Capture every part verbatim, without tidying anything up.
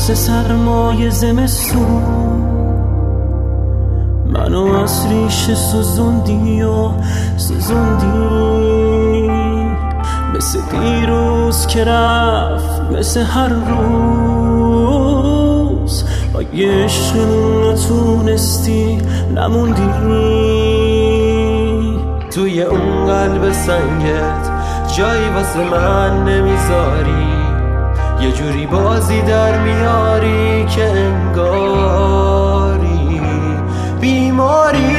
مثل سرمای زمستون منو از ریشه سوزوندی و سوزوندی، مثل دیروز که رفت، مثل هر روز با یه عشق نتونستی نموندی. توی اون قلب سنگت جایی واسه من نمیذاری، یه جوری بازی در میاری که انگاری بیماری.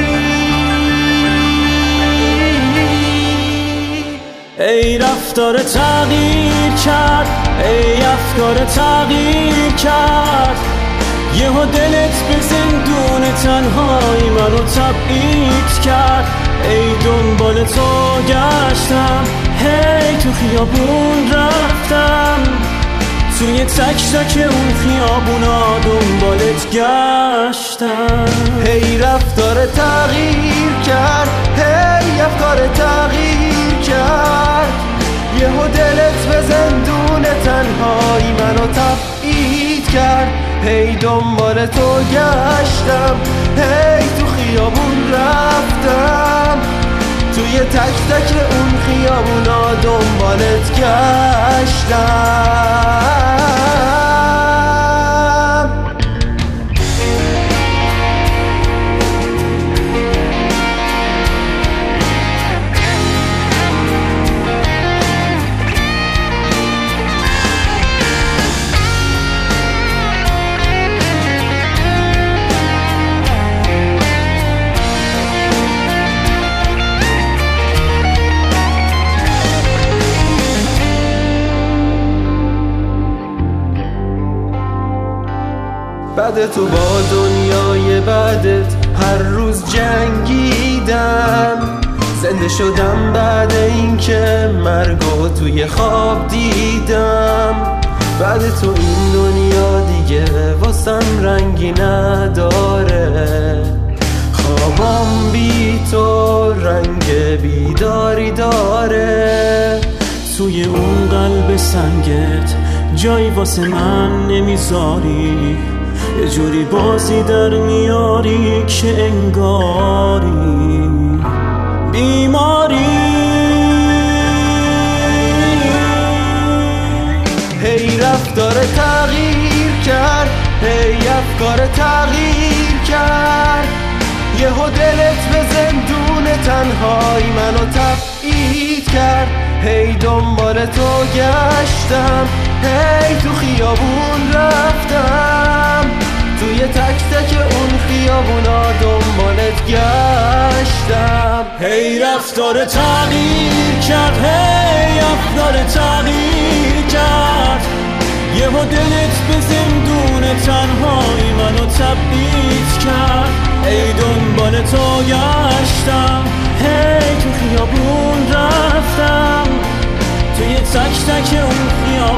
ای رفتار تغییر کرد، ای افکار تغییر کرد، یهو دلت به زندون تنهایی منو تبعید کرد. ای دنبال تو گشتم، هی تو خیابون رفتم، توی تک تک اون خیابونا دنبالت گشتم. هی رفتار تغییر کرد، هی افکار تغییر کرد، یهو دلت به زندون تنهایی منو تبعید کرد. هی دنبال تو گشتم، هی تو خیابون رفتم، توی تک تک اون خیابونا دنبالت گشتم. بعد تو با دنیای بعدت هر روز جنگیدم، زنده شدم بعد اینکه مرگو توی خواب دیدم. بعد تو این دنیا دیگه واسم رنگی نداره، خوابم بی تو رنگ بیداری داره. توی اون قلب سنگت جایی واسه من نمیذاری، یه جوری بازی در میاری که انگاری بیماری. هی رفتار تغییر کرد، هی افکار تغییر کرد، یهو دلت به زندون تنهایی منو تبعید کرد. هی دنبال تو گشتم، هی تو خیابون رفتم، توی تک تک اون خیابونا دنبالت گشتم. هی رفتار تغییر کرد، هی افکار تغییر کرد، یهو دلت به زندون تنهایی منو تبعید کرد. ای دنبال تو گشتم، هی تو خیابون رفتم، توی تک تک اون خیابون